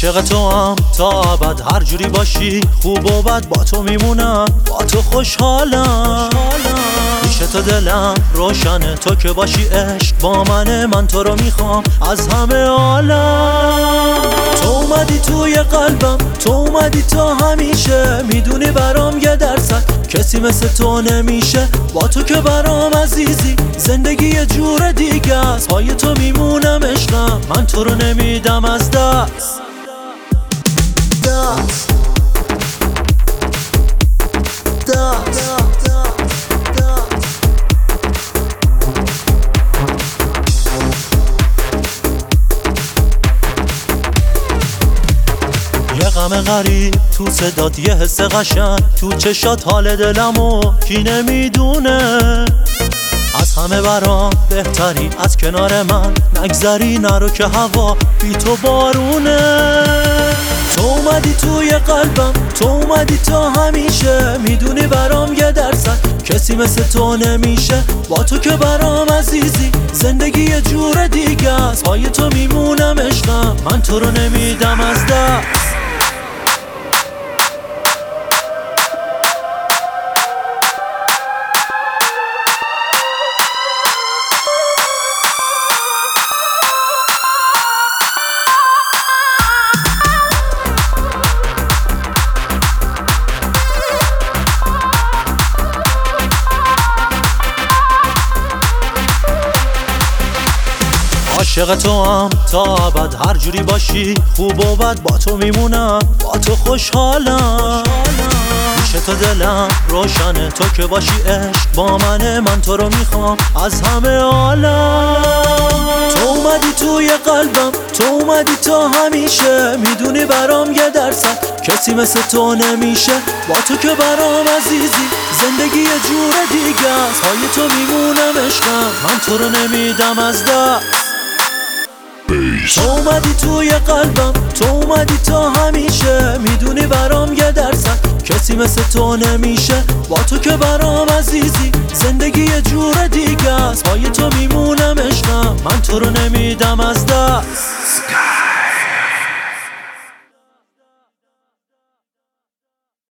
عاشق تو هم تا ابد، هر جوری باشی خوب و بد با تو میمونم، با تو خوشحالم. پیش تو دلم روشنه، تو که باشی عشق با منه، من تو رو میخوام از همه عالم. تو اومدی توی قلبم، تو اومدی تا همیشه، میدونی برام 1% کسی مثل تو نمیشه. با تو که برام عزیزی، زندگی یه جور دیگه است، پای تو میمونم عشقم، من تو رو نمیدم از دست. یه غم غریب تو صدات، یه حس قشنگ تو چشات، حال دلمو کی نمیدونه. از همه برام بهتری، از کنار من نگذری، نرو که هوا بی تو بارونه. تو اومدی توی قلبم، تو اومدی تا همیشه، میدونی برام 1% کسی مثل تو نمیشه. با تو که برام عزیزی، زندگی یه جور دیگه است، پای تو میمونم عشقم، من تو رو نمیدم از دست. عاشق تو هم تا ابد، هر جوری باشی خوب و بد با تو میمونم، با تو خوشحالم. پیش تو دلم روشنه، تو که باشی عشق با منه، من تو رو میخوام از همه عالم. تو اومدی توی قلبم، تو اومدی تا همیشه، میدونی برام 1% کسی مثل تو نمیشه. با تو که برام عزیزی، زندگی یه جور دیگه است، پای تو میمونم عشقم، من تو رو نمیدم از دست. تو اومدی توی قلبم، تو اومدی تا همیشه، میدونی برام 1% کسی مثل تو نمیشه. با تو که برام عزیزی، زندگی یه جور دیگه است، پای تو میمونم عشقم، من تو رو نمیدم از دست.